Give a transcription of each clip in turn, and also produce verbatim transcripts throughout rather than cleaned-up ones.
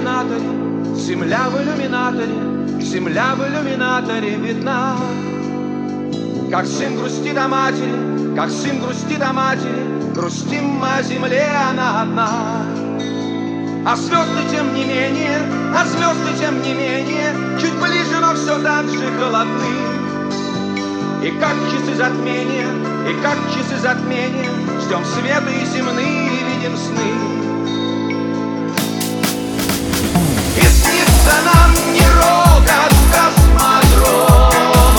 иллюминаторе, земля в иллюминаторе, земля в иллюминаторе видна. Как сын грустит о матери, как сын грустит о матери, грустим мы о земле, она одна. А звезды тем не менее, а звезды тем не менее, чуть ближе, но все так же холодны. И как часы затмения, и как часы затмения, ждем света и земные, и видим сны. И снится нам не рокот космодрома,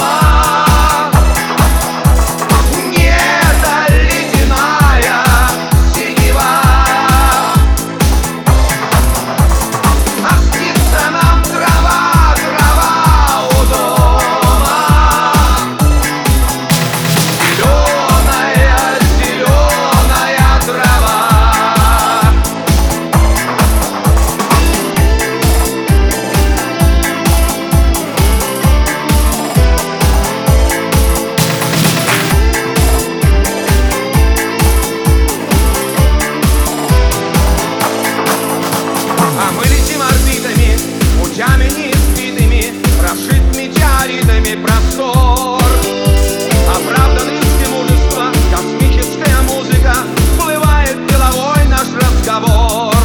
простор. Оправданным мужество, космическая музыка, всплывает деловой наш разговор.